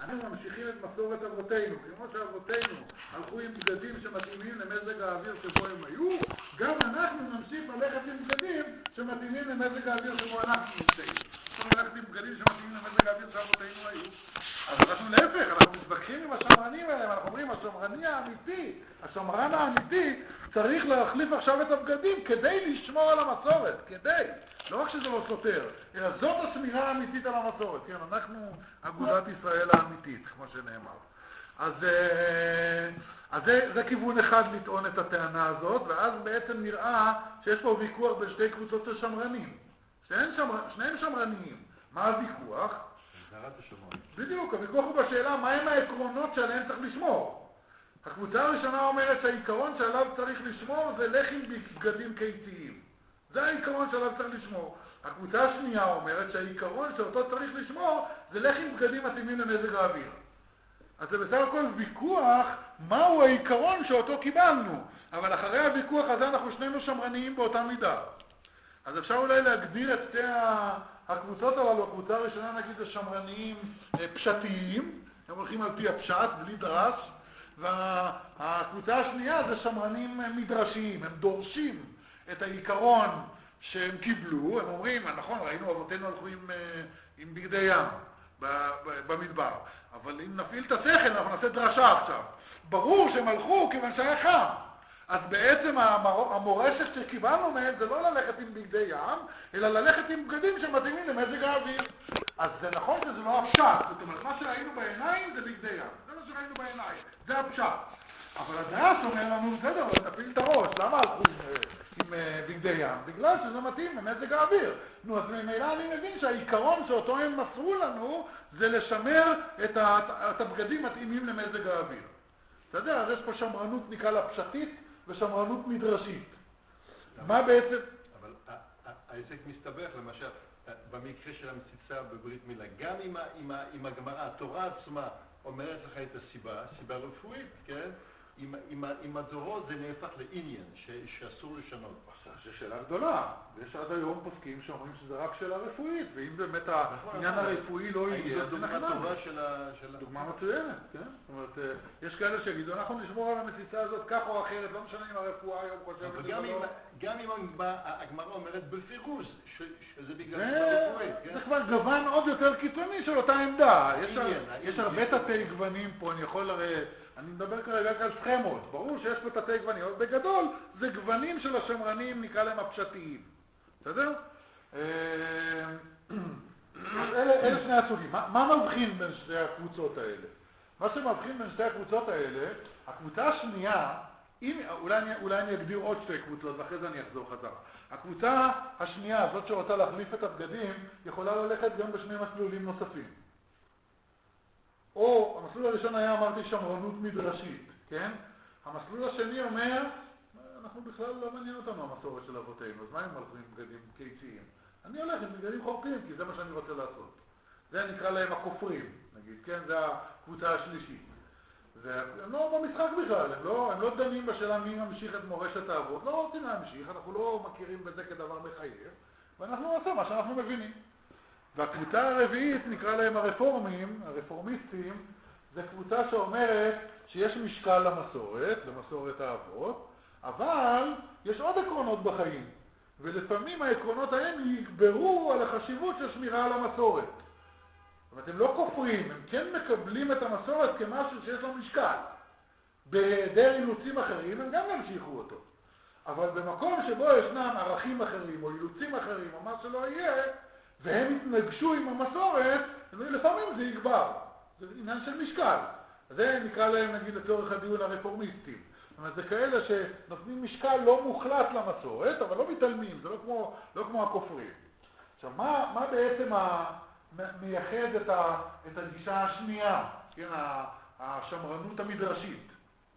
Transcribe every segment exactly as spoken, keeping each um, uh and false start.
אנחנו ממשיכים את מסורת אבותינו, כמו שאבותינו הלכו עם בגדים שמתאימים למזג האוויר שבו הם היו, גם אנחנו נמשיך ללכת עם בגדים שמתאימים למזג האוויר שבו אנחנו נמצאים. אנחנו ללכת עם בגדים שמתאימים למזג האוויר שאבותינו היו. אז אנחנו להפך, אנחנו מתווכחים עם השמרנים האלה, אנחנו אומרים, השמרני האמיתי, השמרן האמיתי צריך להחליף עכשיו את הבגדים כדי לשמור על המסורת, כדי. לא רק שזה לא סותר, אלא זאת השמירה האמיתית על המסורת. כן, אנחנו אגודת ישראל האמיתית, כמו שנאמר. אז, אז זה, זה כיוון אחד לטעון את הטענה הזאת, ואז בעצם נראה שיש פה ויכוח בין שתי קבוצות של שמרנים. שניהם, שמר, שניהם שמרניים. מה הוויכוח? בדיוק, הוויכוח הוא בשאלה מהם העקרונות שעליהם צריך לשמור. הקבוצה הראשונה אומרת שהעיקרון שעליו צריך לשמור זה לך עם בגדים קיציים. זה העיקרון שעליו צריך לשמור. הקבוצה השנייה אומרת שהעיקרון שאותו צריך לשמור זה לך עם בגדים מתאימים למזג האוויר. אז זה בסך הכל ויכוח מהו העיקרון שאותו קיבלנו. אבל אחרי הוויכוח הזה אנחנו שנינו שמרניים באותה מידה. אז אפשר אולי להגדיר את שתי הקבוצות הללו. הקבוצה הראשונה נגיד זה שמרניים פשטיים, הם הולכים על פי הפשט בלי דרש, והקבוצה השנייה זה שמרנים מדרשיים, הם דורשים את העיקרון שהם קיבלו, הם אומרים, נכון, ראינו אבותינו הלכו עם, עם בגדי ים במדבר, אבל אם נפעיל את השכל אנחנו נעשה דרשה עכשיו. ברור שהם הלכו כיוון שהיה חם. אז בעצם המורשת שקיבלנו מהם זה לא ללכת עם בגדי ים, אלא ללכת עם בגדים שמתאימים למזג האוויר. אז זה נכון שזה לא הפשט, זאת אומרת, מה שראינו בעיניים זה בגדי ים, זה מה שראינו בעיניים, זה הפשט. אבל הדרש אומר לנו, בסדר, נפיל את הראש, למה הלכו עם, עם בגדי ים? בגלל שזה מתאים למזג האוויר. נו, אז ממילא אני מבין שהעיקרון שאותו הם מסרו לנו זה לשמר את, ה, את הבגדים מתאימים למזג האוויר. אתה יודע, אז יש פה שמרנות נקרא לה פשטית ושמרנות מדרשית. מה בעצם? אבל העסק מסתבך, למשל, במקרה של המציצה בברית מילה, גם עם הגמרא, התורה עצמה אומרת לך את הסיבה, סיבה רפואית, כן? עם הדורות זה נהפך לעניין, שאסור לשנות. זו שאלה גדולה, ויש עד היום פוסקים שאומרים שזה רק שאלה רפואית, ואם באמת העניין הרפואי לא יהיה, זו דוגמה טובה של ה... דוגמה מצוינת, כן? זאת אומרת, יש כאלה שיגידו, אנחנו נשמור על המציצה הזאת כך או אחרת, לא משנה אם הרפואה היום חושבת את זה לא. גם אם הגמרא אומרת בפירוש, שזה בגלל שאלה רפואית, כן? זה כבר גוון עוד יותר קיצוני של אותה עמדה. יש הרבה תתי גוונים פה, אני יכול הרי... אני מדבר כרגע רק על סכמות, ברור שיש פה תתי גוונים, אבל בגדול זה גוונים של השמרנים, נקרא להם הפשטיים. בסדר? אלה שני הסוגים. מה מבחין בין שתי הקבוצות האלה? מה שמבחין בין שתי הקבוצות האלה, הקבוצה השנייה, אולי אני אגדיר עוד שתי קבוצות ואחרי זה אני אחזור חזרה. הקבוצה השנייה, זאת שרוצה להחליף את הבגדים, יכולה ללכת גם בשני מסלולים נוספים. או, המסלול הראשון היה, אמרתי, שמרנות מדרשית, כן? המסלול השני אומר, אנחנו בכלל לא מעניין אותנו המסורת של אבותינו, אז מה הם הולכים עם בגדים קיציים? אני הולך עם בגדים חורקים, כי זה מה שאני רוצה לעשות. זה נקרא להם הכופרים, נגיד, כן? זה הקבוצה השלישית. הם לא במשחק בכלל, הם לא, הם לא דנים בשאלה מי ממשיך את מורשת האבות, לא רוצים להמשיך, אנחנו לא מכירים בזה כדבר מחייב, ואנחנו נעשה מה שאנחנו מבינים. והקבוצה הרביעית, נקרא להם הרפורמים, הרפורמיסטים, זה קבוצה שאומרת שיש משקל למסורת, למסורת האבות, אבל יש עוד עקרונות בחיים, ולפעמים העקרונות האלה יגברו על החשיבות של שמירה על המסורת. זאת אומרת, הם לא כופרים, הם כן מקבלים את המסורת כמשהו שיש לו משקל. בהיעדר אילוצים אחרים הם גם ימשיכו אותו. אבל במקום שבו ישנם ערכים אחרים או אילוצים אחרים או מה שלא יהיה, והם התנגשו עם המסורת, לפעמים זה יגבר. זה עניין של משקל. זה נקרא להם, נגיד, לצורך הדיון הרפורמיסטים. זאת אומרת, זה כאלה שנותנים משקל לא מוחלט למסורת, אבל לא מתעלמים, זה לא כמו, לא כמו הכופרים. עכשיו, מה, מה בעצם ה, מייחד את, ה, את הגישה השנייה, כן, השמרנות המדרשית?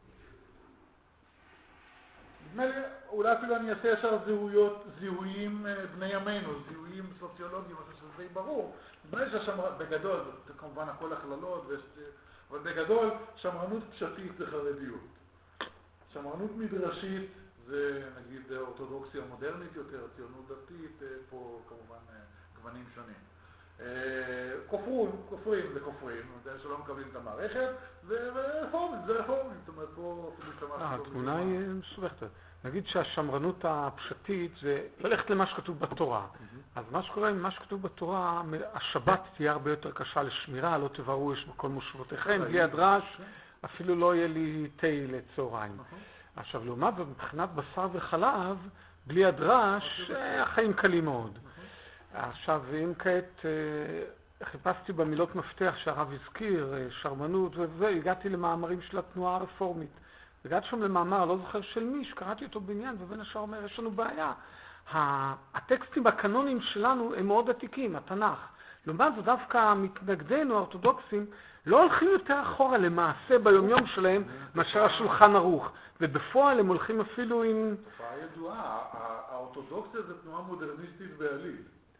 נדמה לי, אולי אפילו אני אעשה ישר זיהויות, זיהויים בני ימינו, זיהויים סוציולוגיים, משהו שזה די ברור. נדמה לי שהשמרנות, בגדול, זה כמובן הכל הכללות, אבל בגדול, שמרנות פשטית זה חרדיות. שמרנות מדרשית זה, נגיד, אורתודוקסיה מודרנית יותר, ציונות דתית, פה כמובן גוונים שונים. כופרים, כופרים זה כופרים, שלא מקבלים את המערכת, ורפורמים זה רפורמים, זאת אומרת פה אפילו השתמשנו. התמונה היא מסובכת. נגיד שהשמרנות הפשטית זה ללכת למה שכתוב בתורה. אז מה שקורה עם מה שכתוב בתורה, השבת תהיה הרבה יותר קשה לשמירה, לא תבערו יש בכל מושבותיכם, בלי הדרש, אפילו לא יהיה לי תה לצהריים. עכשיו, לעומת זאת, מבחינת בשר וחלב, בלי הדרש, החיים קלים מאוד. עכשיו, אם כעת חיפשתי במילות מפתח שהרב הזכיר, שרמנות וזה, הגעתי למאמרים של התנועה הרפורמית. הגעתי שם למאמר, לא זוכר של מי, שקראתי אותו בעניין, ובין השאר אומר, יש לנו בעיה. הטקסטים הקנונים שלנו הם מאוד עתיקים, התנ"ך. לעומת זאת, דווקא מתנגדינו, האורתודוקסים, לא הולכים יותר אחורה למעשה ביומיום שלהם, מאשר השולחן ערוך. ובפועל הם הולכים אפילו עם... תופעה ידועה, האורתודוקסיה זה תנועה מודרניסטית בעליל.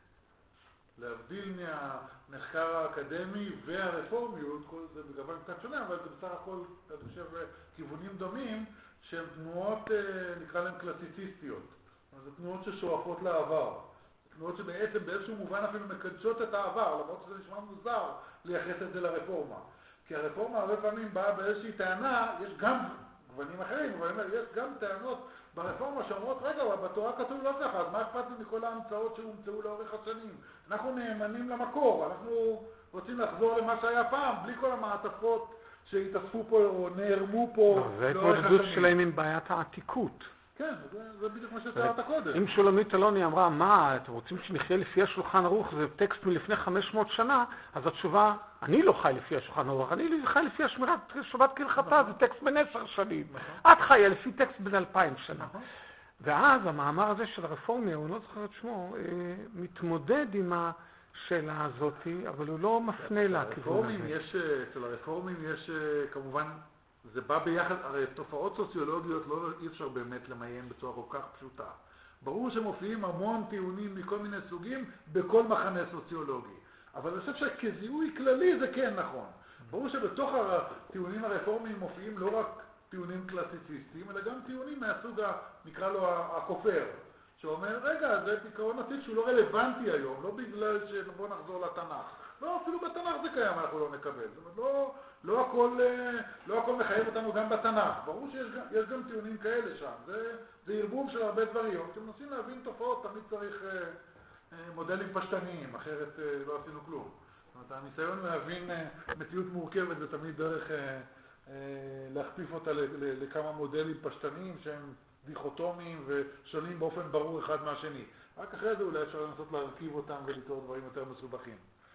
להבדיל מהמחקר האקדמי והרפורמיות, כל זה בגוון קצת שונה, אבל זה בסך הכל, אני חושב, כיוונים דומים, שהן תנועות, נקרא להן קלאסיציסטיות. זה תנועות ששואפות לעבר. תנועות שבעצם באיזשהו מובן אפילו מקדשות את העבר, למרות שזה נשמע מוזר לייחס את זה לרפורמה. כי הרפורמה הרבה פעמים באה באיזושהי טענה, יש גם גוונים אחרים, אבל אני אומר, יש גם טענות ברפורמה שאומרות, רגע, אבל בתורה כתוב לא ככה, אז מה אכפת לי מכל ההמצאות שהומצאו לאורך השנים? אנחנו נאמנים למקור, אנחנו רוצים לחזור למה שהיה פעם, בלי כל המעטפות שהתאספו פה או נערמו פה. זה ההתמודדות שלהם עם בעיית העתיקות. כן, זה, זה בדיוק מה שתיארת קודם. אם שולמית אלוני אמרה, מה, אתם רוצים שנחיה לפי השולחן ערוך, זה טקסט מלפני חמש מאות שנה, אז התשובה, אני לא חי לפי השולחן ערוך, אני חי לפי השמירת שבת כהלכתה, זה טקסט בן עשר שנים. את חיה לפי טקסט בן אלפיים שנה. ואז המאמר הזה של הרפורמי, הוא לא זוכר את שמו, מתמודד עם השאלה הזאת, אבל הוא לא מפנה לכיוון הזה. אצל הרפורמים יש כמובן, זה בא ביחד, הרי תופעות סוציולוגיות לא אי אפשר באמת למיין בצורה כל כך פשוטה. ברור שמופיעים המון טיעונים מכל מיני סוגים בכל מחנה סוציולוגי. אבל אני חושב שכזיהוי כללי זה כן נכון. ברור שבתוך הטיעונים הרפורמיים מופיעים לא רק טיעונים קלאסיציסטיים, אלא גם טיעונים מהסוג, נקרא לו הכופר, שאומר, רגע, זה עיקרון עתיק שהוא לא רלוונטי היום, לא בגלל שבוא נחזור לתנ"ך. לא, אפילו בתנ"ך זה קיים, אנחנו לא נקבל. זאת אומרת, לא, לא הכל, לא הכל מחייב אותנו גם בתנ"ך. ברור שיש גם, יש גם טיעונים כאלה שם. זה, זה ערבוב של הרבה דברים. אתם מנסים להבין תופעות, תמיד צריך אה, אה, מודלים פשטניים, אחרת אה, לא עשינו כלום. זאת אומרת, הניסיון להבין אה, מציאות מורכבת זה תמיד דרך אה, אה, להכפיף אותה ל, ל, לכמה מודלים פשטניים שהם דיכוטומיים ושונים באופן ברור אחד מהשני. רק אחרי זה אולי אפשר לנסות להרכיב אותם וליצור דברים יותר מסובכים.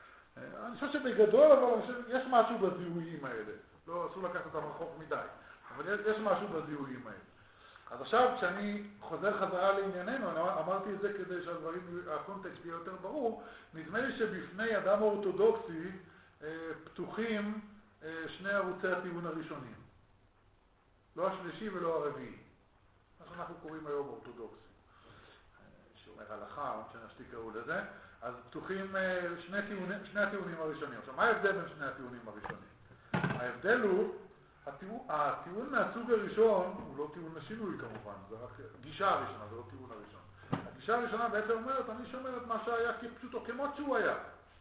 אני חושב שבגדול, אבל אני חושב, יש משהו בזיהויים האלה. לא, אסור לקחת אותם רחוק מדי, אבל יש, יש משהו בזיהויים האלה. אז עכשיו, כשאני חוזר חזרה לענייננו, אני אמרתי את זה כדי שהדברים, הקונטקסט יהיה יותר ברור, נדמה לי שבפני אדם אורתודוקסי פתוחים שני ערוצי הטיעון הראשונים. לא השלישי ולא הרביעי. מה שאנחנו קוראים היום אורתודוקסי. שאומר הלכה, שנשתי קראו לזה. אז פתוחים שני, טיעונים, שני הטיעונים הראשונים. עכשיו, מה ההבדל בין שני הטיעונים הראשונים? ההבדל הוא, הטיעון, הטיעון מהסוג הראשון, הוא לא טיעון לשינוי כמובן, זה רק גישה הראשונה, זה לא טיעון הראשון. הגישה הראשונה בעצם אומרת, אני שומר את מה שהיה כפשוטו, כמות שהוא היה.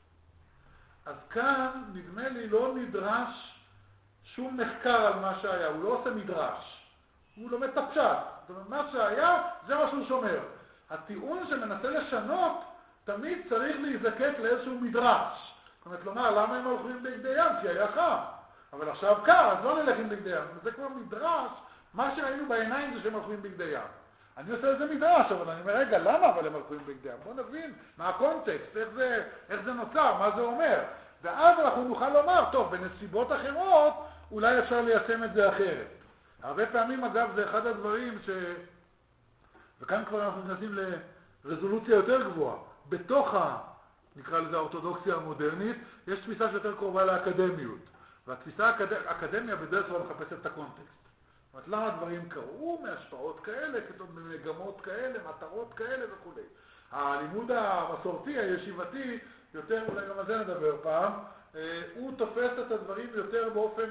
אז כאן, נדמה לי, לא נדרש שום מחקר על מה שהיה, הוא לא עושה מדרש. הוא לומד את הפשט. זאת אומרת, מה שהיה, זה מה שהוא שומר. הטיעון שמנסה לשנות, תמיד צריך להיזקק לאיזשהו מדרש. זאת אומרת, לומר, למה הם הולכים בגדי ים? כי היה חם. אבל עכשיו קר, אז לא נלך עם בגדי ים. זה כבר מדרש, מה שראינו בעיניים זה שהם הולכים בגדי ים. אני עושה איזה מדרש, אבל אני אומר, רגע, למה אבל הם הולכים בגדי ים? בואו נבין מה הקונטקסט, איך זה, איך זה נוצר, מה זה אומר. ואז אנחנו נוכל לומר, טוב, בנסיבות אחרות, אולי אפשר ליישם את זה אחרת. הרבה פעמים, אגב, זה אחד הדברים ש... וכאן כבר אנחנו נכנסים לרזולוציה יותר גבוהה. בתוך ה... נקרא לזה האורתודוקסיה המודרנית, יש תפיסה שיותר קרובה לאקדמיות. והתפיסה האקדמיה בדרך כלל מחפשת את הקונטקסט. זאת אומרת, למה דברים קרו מהשפעות כאלה, מגמות כאלה, מטרות כאלה וכו'. הלימוד המסורתי, הישיבתי, יותר, אולי גם על זה נדבר פעם, הוא תופס את הדברים יותר באופן...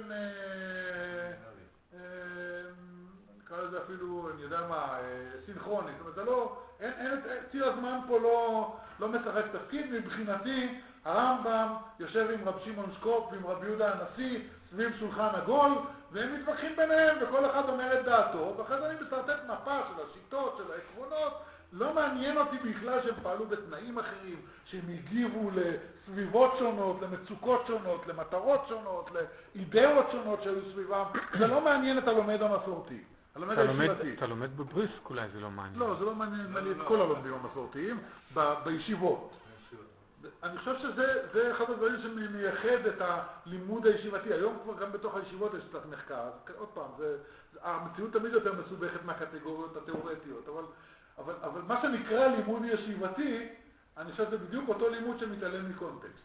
נקרא לזה אפילו, אני יודע מה, סינכרוני. זאת אומרת, זה לא, אין, אין, ציר הזמן פה לא, לא משחק תפקיד. מבחינתי, הרמב"ם יושב עם רב שמעון שקופ ועם רבי יהודה הנשיא סביב שולחן עגול, והם מתווכחים ביניהם, וכל אחד אומר את דעתו, ואחרי זה אני מסרטט מפה של השיטות, של העקרונות. לא מעניין אותי בכלל שהם פעלו בתנאים אחרים, שהם הגיבו לסביבות שונות, למצוקות שונות, למטרות שונות, לאידאות שונות שהיו סביבם. זה לא מעניין את הלומד המסורתי. הלומד הישיבתי. אתה לומד בבריסק אולי, זה לא מעניין. לא, זה לא מעניין את כל הלומדים המסורתיים, בישיבות. אני חושב שזה אחד הדברים שמייחד את הלימוד הישיבתי. היום כבר גם בתוך הישיבות יש קצת מחקר. עוד פעם, המציאות תמיד יותר מסובכת מהקטגוריות התיאורטיות, אבל אבל, אבל מה שנקרא לימוד ישיבתי, אני חושב שזה בדיוק אותו לימוד שמתעלם מקונטקסט.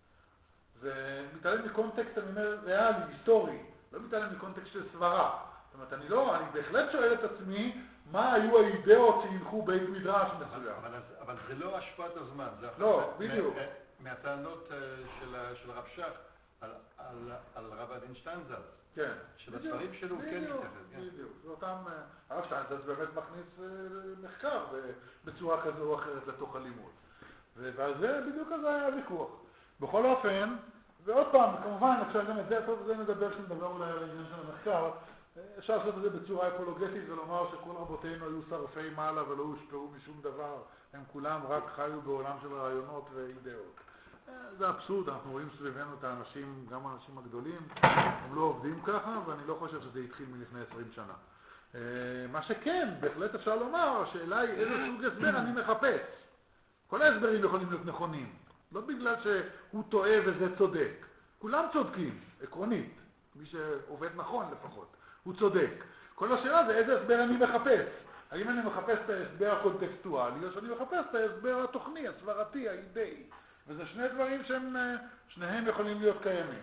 ומתעלם מקונטקסט, אני אומר, ריאלי, היסטורי, לא מתעלם מקונטקסט של סברה. זאת אומרת, אני לא, אני בהחלט שואל את עצמי, מה היו האידאות שהנחו בית מדרש מסוים. אבל, אבל, אבל זה לא השפעת הזמן. זה לא, בדיוק. מה, מהטענות של, של רב שך על, על, על רב הדין שטיינזלץ. כן. של הספרים שלו הוא כן מתייחס. בדיוק, זה אותם, הרב שטיינזלץ באמת מכניס מחקר בצורה כזו או אחרת לתוך הלימוד. ועל זה בדיוק הזה היה ויכוח. בכל אופן, ועוד פעם, כמובן, אפשר גם את זה, טוב, זה נדבר שנדבר אולי על העניין של המחקר, אפשר לעשות את זה בצורה אפולוגטית ולומר שכל רבותינו היו שרפי מעלה ולא הושפעו משום דבר. הם כולם רק חיו בעולם של רעיונות ואידאות. זה אבסורד, אנחנו רואים סביבנו את האנשים, גם האנשים הגדולים, הם לא עובדים ככה, ואני לא חושב שזה התחיל מלפני עשרים שנה. מה שכן, בהחלט אפשר לומר, השאלה היא איזה סוג הסבר אני מחפש. כל ההסברים יכולים להיות נכונים, לא בגלל שהוא טועה וזה צודק. כולם צודקים, עקרונית, מי שעובד נכון לפחות, הוא צודק. כל השאלה זה איזה הסבר אני מחפש. האם אני מחפש את ההסבר הקונטקסטואלי, או שאני מחפש את ההסבר התוכני, הסברתי, האידאי. וזה שני דברים שהם, שניהם יכולים להיות קיימים.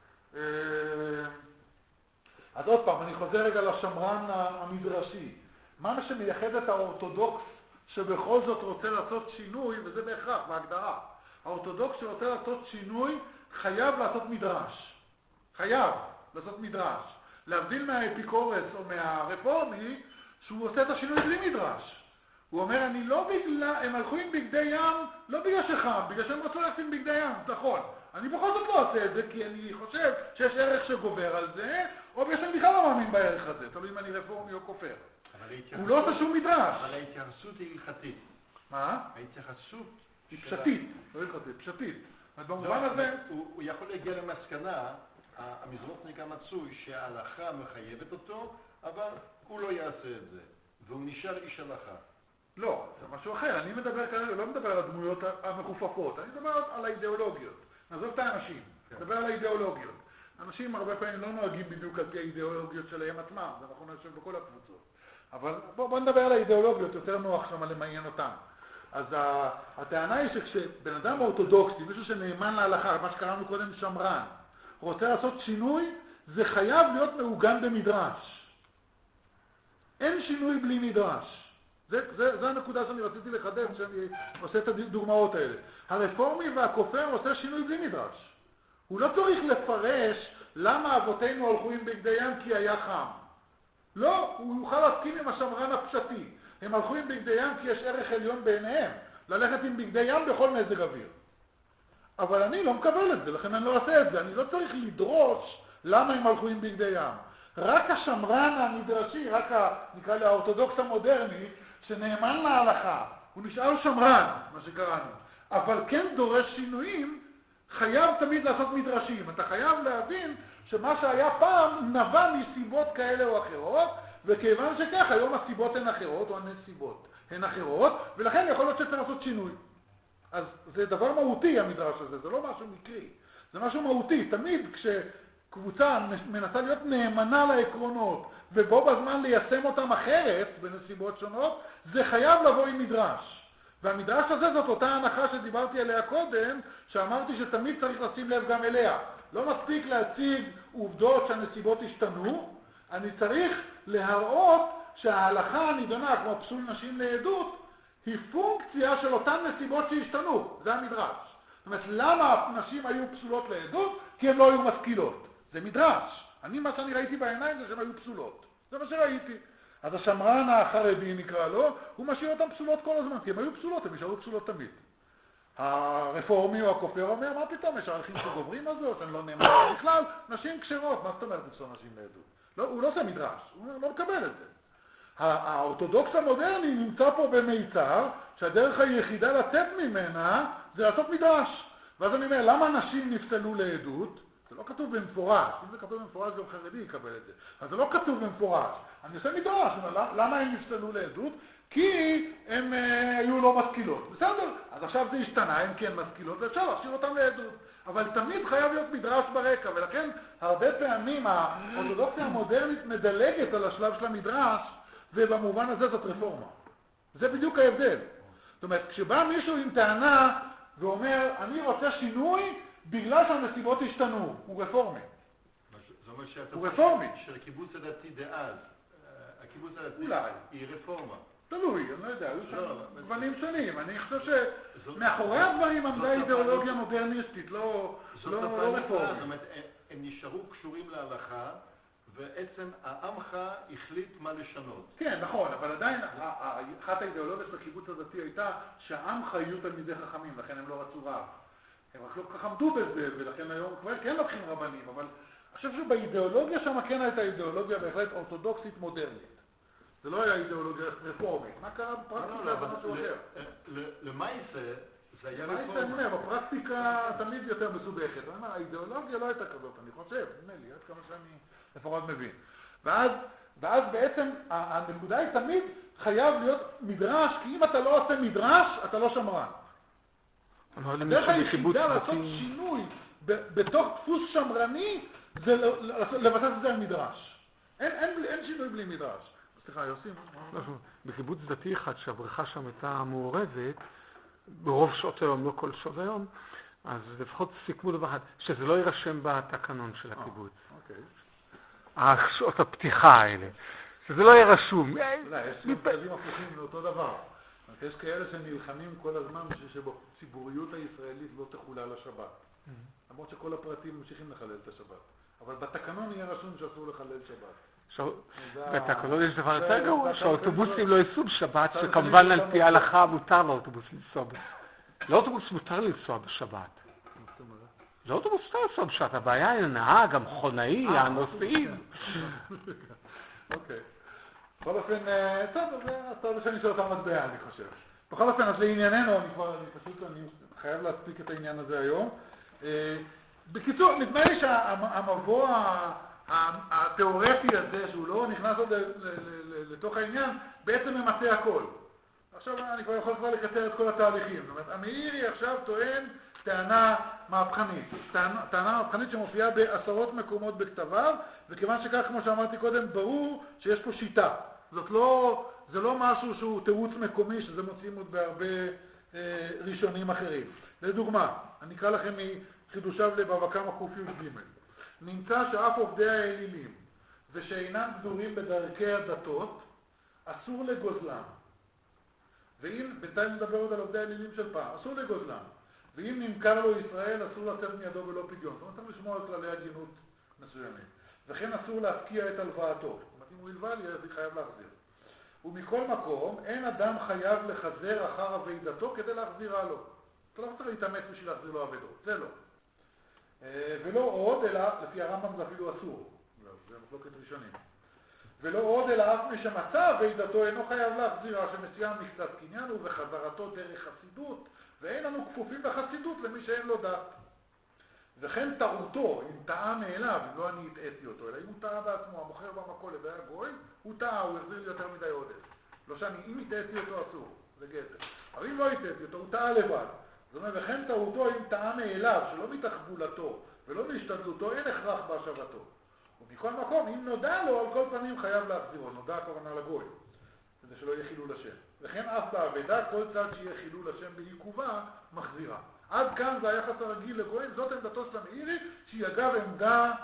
אז עוד פעם, אני חוזר רגע לשמרן המדרשי. מה שמייחד את האורתודוקס שבכל זאת רוצה לעשות שינוי, וזה בהכרח, בהגדרה. האורתודוקס שרוצה לעשות שינוי חייב לעשות מדרש. חייב לעשות מדרש. להבדיל מהאפיקורס או מהרפורמי, שהוא עושה את השינוי בלי מדרש. הוא אומר, אני לא בגלל, הם הלכו עם בגדי ים, לא בגלל שחם, בגלל שהם רצו ללכת עם בגדי ים, נכון. אני בכל זאת לא עושה את זה, כי אני חושב שיש ערך שגובר על זה, או בגלל שאני בכלל לא מאמין בערך הזה, תלוי אם אני רפורמי או כופר. הוא לא עושה שום מדרש. אבל ההתייחסות היא הלכתית. מה? ההתייחסות היא פשטית, לא הלכתית, פשטית. במובן הזה... הוא יכול להגיע למסקנה, המזרוחניק המצוי, שההלכה מחייבת אותו, אבל הוא לא יעשה את זה. והוא נשאר איש הלכה. לא, זה משהו אחר. אני מדבר כרגע, לא מדבר על הדמויות המחופפות, אני מדבר על האידיאולוגיות. נעזוב את האנשים, אני מדבר על האידיאולוגיות. אנשים הרבה פעמים לא נוהגים בדיוק על פי האידיאולוגיות שלהם עצמם, זה נכון לשם בכל הקבוצות. אבל בוא, בוא נדבר על האידיאולוגיות, יותר נוח שם למעיין אותם. אז הטענה היא שכשבן אדם אורתודוקסי, מישהו שנאמן להלכה, מה שקראנו קודם שמרן, רוצה לעשות שינוי, זה חייב להיות מעוגן במדרש. אין שינוי בלי מדרש. זה, זה, זה הנקודה שאני רציתי לחדד כשאני עושה את הדוגמאות האלה. הרפורמי והכופר עושה שינוי בלי מדרש. הוא לא צריך לפרש למה אבותינו הלכו עם בגדי ים כי היה חם. לא, הוא יוכל להסכים עם השמרן הפשטי. הם הלכו עם בגדי ים כי יש ערך עליון בעיניהם. ללכת עם בגדי ים בכל מזג אוויר. אבל אני לא מקבל את זה, לכן אני לא עושה את זה. אני לא צריך לדרוש למה הם הלכו עם בגדי ים. רק השמרן המדרשי, רק ה, נקרא לי האורתודוקס המודרני, שנאמן להלכה, הוא נשאר שמרן, מה שקראנו, אבל כן דורש שינויים, חייב תמיד לעשות מדרשים. אתה חייב להבין שמה שהיה פעם נבע מסיבות כאלה או אחרות, וכיוון שכך היום הסיבות הן אחרות, או הנסיבות הן אחרות, ולכן יכול להיות שצריך לעשות שינוי. אז זה דבר מהותי המדרש הזה, זה לא משהו מקרי, זה משהו מהותי. תמיד כשקבוצה מנסה להיות נאמנה לעקרונות, ובו בזמן ליישם אותם אחרת, בנסיבות שונות, זה חייב לבוא עם מדרש. והמדרש הזה זאת אותה הנחה שדיברתי עליה קודם, שאמרתי שתמיד צריך לשים לב גם אליה. לא מספיק להציג עובדות שהנסיבות השתנו, אני צריך להראות שההלכה הנידונה, כמו פסול נשים לעדות, היא פונקציה של אותן נסיבות שהשתנו. זה המדרש. זאת אומרת, למה נשים היו פסולות לעדות? כי הן לא היו משכילות. זה מדרש. אני, מה שאני ראיתי בעיניים זה שהן היו פסולות. זה מה שראיתי. אז השמרן החרדי נקרא לו, הוא משאיר אותן פסולות כל הזמן, כי הן היו פסולות, הן נשארו פסולות תמיד. הרפורמי או הכופר אומר, מה פתאום, יש ערכים שגוברים על זה, או שאני לא נאמר בכלל, נשים כשרות, מה זאת אומרת לפסול נשים לעדות? לא, הוא לא עושה מדרש, הוא לא מקבל את זה. האורתודוקס המודרני נמצא פה במיצר, שהדרך היחידה לצאת ממנה זה לעשות מדרש. ואז אני אומר, למה נשים נפסלו לעדות? זה לא כתוב במפורש, אם זה כתוב במפורש גם חרדי יקבל את זה. אז זה לא כתוב במפורש, אני עושה מדרש, למה הם נפסלו לעדות? כי הם אה, היו לא משכילות. בסדר, אז עכשיו זה השתנה, הם כן משכילות, ואפשר להשאיר אותם לעדות. אבל תמיד חייב להיות מדרש ברקע, ולכן הרבה פעמים האורתודוקסיה המודרנית מדלגת על השלב של המדרש, ובמובן הזה זאת רפורמה. זה בדיוק ההבדל. זאת אומרת, כשבא מישהו עם טענה ואומר, אני רוצה שינוי בגלל שהנסיבות השתנו, הוא רפורמי. זאת אומרת שאתה הוא רפורמי. של הקיבוץ הדתי דאז, הקיבוץ הדתי אולי. היא רפורמה. תלוי, אני לא יודע, היו שם לא, גוונים שונים. אני חושב שמאחורי הדברים עמדה אידיאולוגיה מודרניסטית, לא לא, לא רפורמית. זאת אומרת, הם נשארו קשורים להלכה, ועצם העמך החליט מה לשנות. כן, נכון, אבל עדיין אחת האידיאולוגיות של הקיבוץ הדתי הייתה שהעמך יהיו תלמידי חכמים, לכן הם לא רצו רב. הם רק לא כל כך עמדו בזה, ולכן היום כבר כן לוקחים רבנים, אבל אני חושב שבאידיאולוגיה שם כן הייתה אידיאולוגיה בהחלט אורתודוקסית מודרנית. זה לא היה אידיאולוגיה רפורמית. מה קרה בפרקטיקה? זה משהו אחר. למעשה, זה היה רפורמה. למעשה, אני אומר, בפרקטיקה תמיד יותר מסובכת. אני אומר, האידיאולוגיה לא הייתה כזאת, אני חושב, נדמה לי, עד כמה שאני לפחות מבין. ואז, ואז בעצם הנקודה היא תמיד חייב להיות מדרש, כי אם אתה לא עושה מדרש, אתה לא שמרן. הדרך היחידה לעשות שינוי בתוך דפוס שמרני, זה לבסס את זה על מדרש. אין שינוי בלי מדרש. סליחה, יוסי. בקיבוץ דתי אחד שהבריכה שם הייתה מעורבת, ברוב שעות היום, לא כל שעות היום, אז לפחות סיכמו דבר אחד, שזה לא יירשם בתקנון של הקיבוץ. השעות הפתיחה האלה. שזה לא יהיה רשום. יש מרכזים הפוכים לאותו דבר. יש כאלה שנלחמים כל הזמן שבציבוריות הישראלית לא תחולל השבת. למרות שכל הפרטים ממשיכים לחלל את השבת. אבל בתקנון יהיה רשום שאסור לחלל שבת. בתקנון יש דבר יותר גרוע, שהאוטובוסים לא ייסעו בשבת, שכמובן על פי ההלכה מותר לאוטובוס לנסוע. לאוטובוס מותר לנסוע בשבת. לאוטובוס מותר לנסוע בשבת, הבעיה היא הנהג, המכונאי, הנוסעים. אוקיי. בכל אופן, טוב, זה הצעד שאני שואל אותם מטבע, אני חושב. בכל אופן, אז לענייננו, אני כבר, אני פשוט, אני חייב להספיק את העניין הזה היום. בקיצור, נדמה לי שהמבוא התיאורטי הזה, שהוא לא נכנס עוד לתוך העניין, בעצם ממצא הכל. עכשיו אני כבר יכול כבר לקצר את כל התהליכים. זאת אומרת, המאירי עכשיו טוען טענה מהפכנית. טענה מהפכנית שמופיעה בעשרות מקומות בכתביו, וכיוון שכך, כמו שאמרתי קודם, ברור שיש פה שיטה. זאת לא, זה לא משהו שהוא תירוץ מקומי, שזה מוצאים עוד בהרבה אה, ראשונים אחרים. לדוגמה, אני אקרא לכם מחידושיו לבבא קמא ק"ג. נמצא שאף עובדי האלילים ושאינם גדורים בדרכי הדתות, אסור לגוזלם. ואם, בינתיים נדבר עוד על עובדי האלילים של פעם, אסור לגוזלם. ואם נמכר לו ישראל, אסור לצאת מידו ולא פדיון. זאת אומרת, צריך לשמוע על כללי הגינות מסוימים. וכן אסור להפקיע את הלוואתו. זאת אומרת, אם הוא הלווה לי, אז היא חייב להחזיר. ומכל מקום, אין אדם חייב לחזר אחר אבידתו כדי להחזירה לו. אתה לא צריך להתאמץ בשביל להחזיר לו אבידות, זה לא. ולא עוד, אלא, לפי הרמב"ם זה אפילו אסור. זה מחלוקת ראשונים. ולא עוד, אלא אף מי שמצא אבידתו אינו חייב להחזירה, שמציאה מקצת קניין ובחזרתו דרך חסידות, ואין לנו כפופים בחסידות למי שאין לו דת. וכן טעותו, אם טעה מאליו, אם לא אני התאתי אותו, אלא אם הוא טעה בעצמו, המוכר במכולת היה גוי, הוא טעה, הוא החזיר לי יותר מדי עודף. לא שאני, אם התאתי אותו אסור, זה גזר. אבל אם לא התאתי אותו, הוא טעה לבד. זאת אומרת, וכן טעותו, אם טעה מאליו, שלא מתחבולתו ולא מהשתדלותו, אין הכרח בהשבתו. ומכל מקום, אם נודע לו, על כל פנים חייב להחזירו, נודע הכוונה לגוי, כדי שלא יהיה חילול השם. וכן אף באבדה, כל צד שיהיה חילול השם בעיכובה, מחזירה. עד כאן זה היחס הרגיל לגויים, זאת עמדתו של המאירי, שהיא אגב עמדה, אה,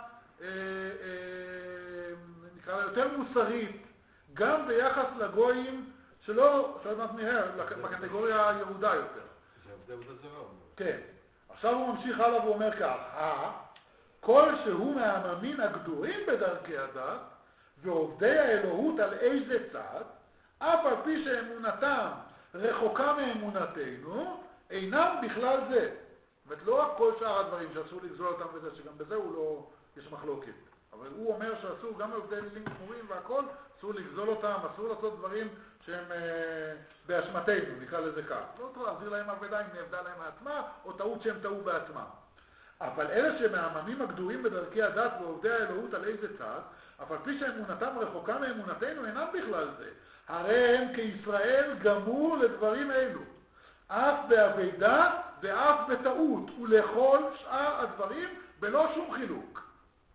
אה, נקרא לה יותר מוסרית, גם ביחס לגויים שלא, שעוד מעט נראה, בקטגוריה הירודה יותר. זה עבדה וזרוע. כן. עכשיו הוא ממשיך הלאה ואומר כך, כל שהוא מהמאמין הגדורים בדרכי הדת, ועובדי האלוהות על איזה צד, אף על פי שאמונתם רחוקה מאמונתנו, אינם בכלל זה. זאת אומרת, לא רק כל שאר הדברים שאסור לגזול אותם בזה, שגם בזה הוא לא, יש מחלוקת. אבל הוא אומר שאסור גם עובדי אלילים גמורים והכל, אסור לגזול אותם, אסור לעשות דברים שהם אה, באשמתנו, נקרא לזה כך. לא צריך להחזיר להם עבודה אם נעבדה להם מעצמה, או טעות שהם טעו בעצמם. אבל אלה שמהעממים הגדורים בדרכי הדת ועובדי האלוהות על איזה צד, אף על פי שאמונתם רחוקה מאמונתנו אינם בכלל זה. הרי הם כישראל גמור לדברים אלו, אף בעבידה ואף בטעות, ולכל שאר הדברים בלא שום חילוק.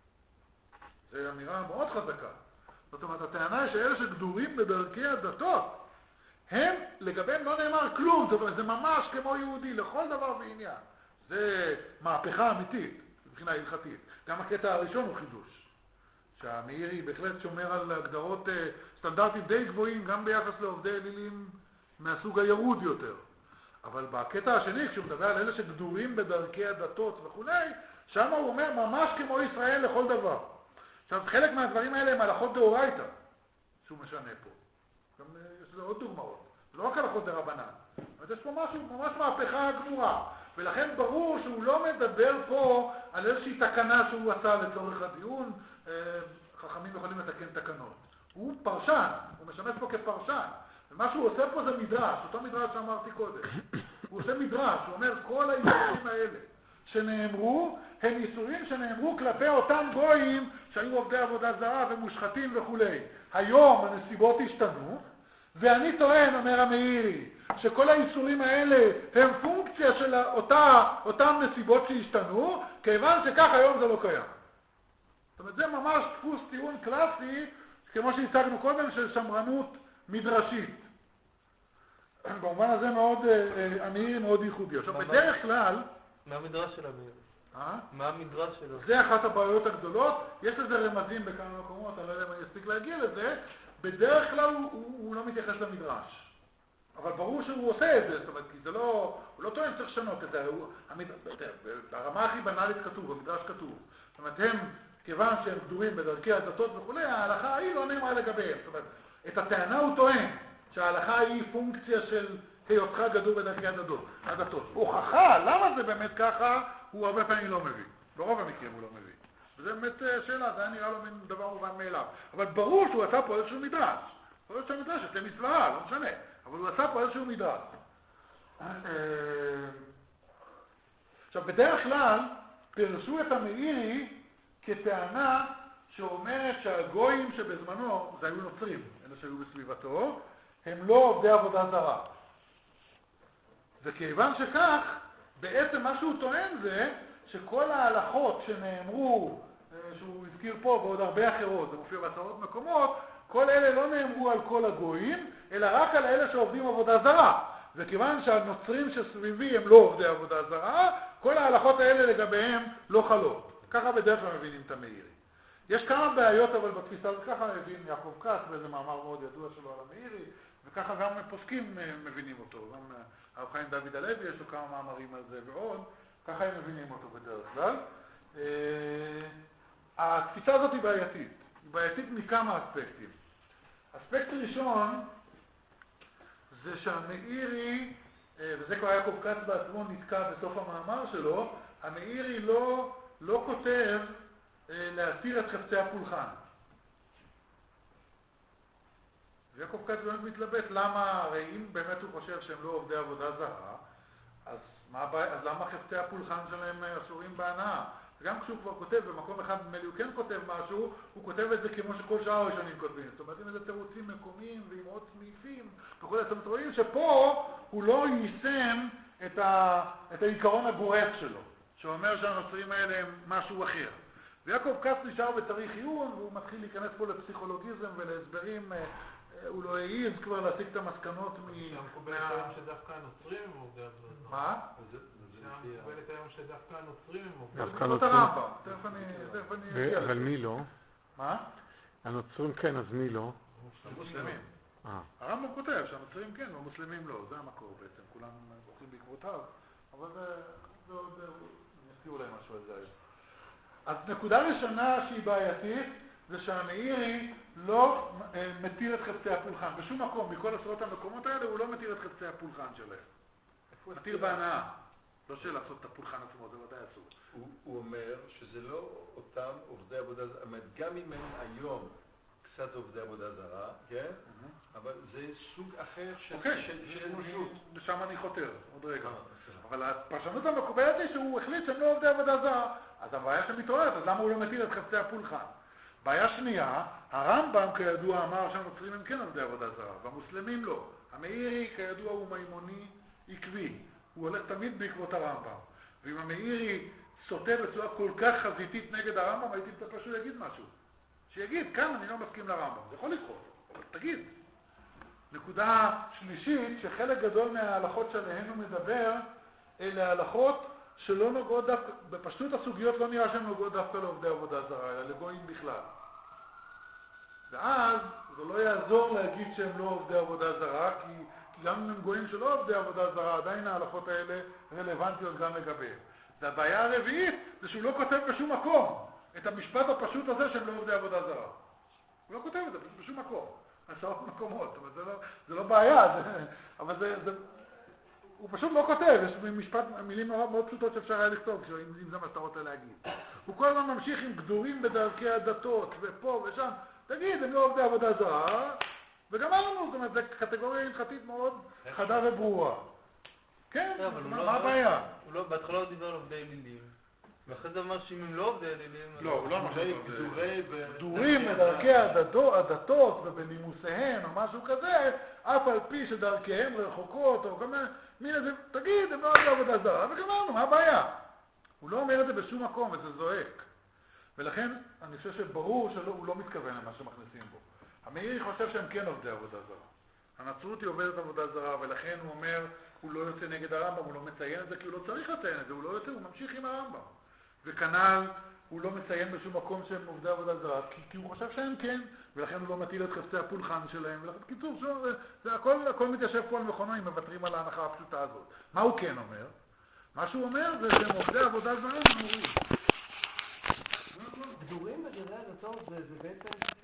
זו אמירה מאוד חזקה. זאת אומרת, הטענה היא שאלה שגדורים בדרכי הדתות, הם, לגביהם לא נאמר כלום, זאת אומרת, זה ממש כמו יהודי, לכל דבר ועניין. זה מהפכה אמיתית, מבחינה הלכתית. גם הקטע הראשון הוא חידוש. שהמאירי בהחלט שומר על הגדרות סטנדרטים די גבוהים, גם ביחס לעובדי אלילים מהסוג הירוד יותר. אבל בקטע השני, כשהוא מדבר על אלה שגדורים בדרכי הדתות וכו', שם הוא אומר ממש כמו ישראל לכל דבר. עכשיו, חלק מהדברים האלה הם הלכות דאורייתא, שהוא משנה פה. גם יש לזה עוד דוגמאות. לא רק הלכות דרבנן. אבל יש פה משהו, ממש מהפכה גמורה. ולכן ברור שהוא לא מדבר פה על איזושהי תקנה שהוא עשה לצורך הדיון. חכמים יכולים לתקן תקנות. הוא פרשן, הוא משמש פה כפרשן. ומה שהוא עושה פה זה מדרש, אותו מדרש שאמרתי קודם. הוא עושה מדרש, הוא אומר כל האיסורים האלה שנאמרו, הם איסורים שנאמרו כלפי אותם גויים שהיו עובדי עבודה זרה ומושחתים וכו'. היום הנסיבות השתנו, ואני טוען, אומר המאירי, שכל האיסורים האלה הם פונקציה של אותה, אותם נסיבות שהשתנו, כיוון שכך היום זה לא קיים. זאת אומרת, זה ממש דפוס טיעון קלאסי, כמו שהצגנו קודם, של שמרנות מדרשית. במובן הזה מאוד, המאירי מאוד ייחודי. עכשיו, בדרך כלל... מה המדרש של המאירי? אה? מה המדרש שלו? זה אחת הבעיות הגדולות. יש לזה רמזים בכמה מקומות, אני לא יודע אם אני אספיק להגיע לזה. בדרך כלל הוא, הוא, הוא לא מתייחס למדרש. אבל ברור שהוא עושה את זה, זאת אומרת, כי זה לא... הוא לא טוען צריך לשנות את זה. הוא, המד... ברמה הכי בנאלית כתוב, במדרש כתוב. זאת אומרת, הם, כיוון שהם גדורים בדרכי הדתות וכו', ההלכה היא לא נאמרה לגביהם. זאת אומרת, את הטענה הוא טוען שההלכה היא פונקציה של היותך גדול בדרכי הדתות. הוכחה, למה זה באמת ככה, הוא הרבה פעמים לא מבין. ברוב המקרים הוא לא מבין. וזה באמת שאלה, זה היה נראה לו מן דבר מובן מאליו. אבל ברור שהוא עשה פה איזשהו מדרש. יכול להיות שהמדרש יצא מסברה, לא משנה. אבל הוא עשה פה איזשהו מדרש. עכשיו, בדרך כלל, פרשו את המאירי כטענה שאומרת שהגויים שבזמנו, זה היו נוצרים, אלה שהיו בסביבתו, הם לא עובדי עבודה זרה. וכיוון שכך, בעצם מה שהוא טוען זה שכל ההלכות שנאמרו, שהוא הזכיר פה ועוד הרבה אחרות, זה מופיע בעשרות מקומות, כל אלה לא נאמרו על כל הגויים, אלא רק על אלה שעובדים עבודה זרה. וכיוון שהנוצרים שסביבי הם לא עובדי עבודה זרה, כל ההלכות האלה לגביהם לא חלות. ככה בדרך כלל מבינים את המאירי. יש כמה בעיות אבל בתפיסה הזאת, ככה מבין יעקב כץ באיזה מאמר מאוד ידוע שלו על המאירי, וככה גם פוסקים מבינים אותו. גם הרב חיים דוד הלוי יש לו כמה מאמרים על זה ועוד, ככה הם מבינים אותו בדרך כלל. התפיסה הזאת היא בעייתית. היא בעייתית מכמה אספקטים. אספקט ראשון זה שהמאירי, וזה כבר יעקב כץ בעצמו נתקע בסוף המאמר שלו, המאירי לא, לא כותב להסיר את חפצי הפולחן. ויעקב כץ באמת מתלבט למה, הרי אם באמת הוא חושב שהם לא עובדי עבודה זרה, אז, מה, אז למה חפצי הפולחן שלהם אסורים בהנאה? וגם כשהוא כבר כותב, במקום אחד במלי הוא כן כותב משהו, הוא כותב את זה כמו שכל שאר הראשונים כותבים. זאת אומרת, עם איזה תירוצים מקומיים ועם עוד סניפים, וכל זאת רואים שפה הוא לא יישם את, ה, את העיקרון הגורף שלו, שאומר שהנוצרים האלה הם משהו אחר. ויעקב כץ נשאר בצריך עיון, והוא מתחיל להיכנס פה לפסיכולוגיזם ולהסברים, הוא לא העיז כבר להשיג את המסקנות מ... שם מקובלת היום שדווקא הנוצרים הם עובדי עבודה זרה. מה? שם מקובלת היום שדווקא הנוצרים הם עובדי דווקא עבודה זרה. הנוצרים. תכף אני... תכף אני... אבל מי לא? מה? הנוצרים כן, אז מי לא? המוסלמים. הרמב"ם כותב שהנוצרים כן, והמוסלמים לא. זה המקור בעצם. כולם הולכים בעקבותיו. אבל זה עוד... אני אזכיר להם משהו על זה היום. אז נקודה ראשונה שהיא בעייתית, זה שהמאירי לא מתיר את חפצי הפולחן. בשום מקום, מכל עשרות המקומות האלה, הוא לא מתיר את חפצי הפולחן שלהם. מתיר בהנאה. לא של לעשות את הפולחן עצמו, זה ודאי אסור. הוא, הוא אומר שזה לא אותם עובדי עבודה זרה, זאת אומרת, גם אם הם היום קצת עובדי עבודה זרה, כן? אבל זה סוג אחר של... אוקיי, של אנושות, ושם אני חותר, עוד רגע. אה, אבל הפרשנות המקובלת היא שהוא החליט שהם לא עובדי עבודה זרה. אז הבעיה שמתעוררת, אז למה הוא לא מתיר את חפצי הפולחן? בעיה שנייה, הרמב"ם כידוע אמר שהנוצרים הם כן עובדי עבודה זרה, והמוסלמים לא. המאירי כידוע הוא מימוני עקבי, הוא הולך תמיד בעקבות הרמב"ם. ואם המאירי סוטה בצורה כל כך חזיתית נגד הרמב"ם, הייתי מצפה שהוא יגיד משהו. שיגיד, כאן אני לא מסכים לרמב"ם, זה יכול לקרות, אבל תגיד. נקודה שלישית, שחלק גדול מההלכות שעליהן הוא מדבר, אלה ההלכות שלא נוגעות דווקא, בפשטות הסוגיות לא נראה שהן נוגעות דווקא לעובדי עבודה זרה, אלא לגויים בכלל. ואז זה לא יעזור להגיד שהם לא עובדי עבודה זרה, כי, כי גם אם הם גויים שלא עובדי עבודה זרה, עדיין ההלכות האלה רלוונטיות גם לגביהם. והבעיה הרביעית זה שהוא לא כותב בשום מקום את המשפט הפשוט הזה שהם לא עובדי עבודה זרה. הוא לא כותב את זה בשום מקום. עשרות מקומות, אבל זה לא, זה לא בעיה, זה, אבל זה, זה, הוא פשוט לא כותב, יש משפט, מילים מאוד, מאוד פשוטות שאפשר היה לכתוב, אם, אם זה מה שאתה רוצה להגיד. הוא כל הזמן ממשיך עם גדורים בדרכי הדתות, ופה ושם, תגיד, הם לא עובדי עבודה זרה, וגמרנו, זאת אומרת, זו קטגוריה הלכתית מאוד חדה וברורה. כן, מה הבעיה? הוא לא, בהתחלה הוא דיבר על עובדי אלילים, ואחרי זה אמר שאם הם לא עובדי אלילים... לא, הוא לא אמר גדורי... גדורים בדרכי הדתות ובנימוסיהן או משהו כזה, אף על פי שדרכיהם רחוקות או כל מיני, תגיד, הם לא עובדי עבודה זרה, וגמרנו, מה הבעיה? הוא לא אומר את זה בשום מקום, וזה זועק. ולכן אני חושב שברור שהוא לא מתכוון למה שמכניסים בו. המאירי חושב שהם כן עובדי עבודה זרה. הנצרות היא עובדת עבודה זרה, ולכן הוא אומר, הוא לא יוצא נגד הרמב"ם, הוא לא מציין את זה, כי הוא לא צריך לציין את זה, הוא לא יוצא, הוא ממשיך עם הרמב"ם. וכנ"ל, הוא לא מציין בשום מקום שהם עובדי עבודה זרה, כי, כי הוא חושב שהם כן, ולכן הוא לא מטיל את חפצי הפולחן שלהם, ולכן, קיצור, זה, זה הכל, הכל מתיישב פה על מכונו, אם מוותרים על ההנחה הפשוטה הזאת. מה הוא כן אומר? מה שהוא אומר זה שהם עובדי עבודה זרה, הם אומרים. גדורים בגרי הדתות זה בעצם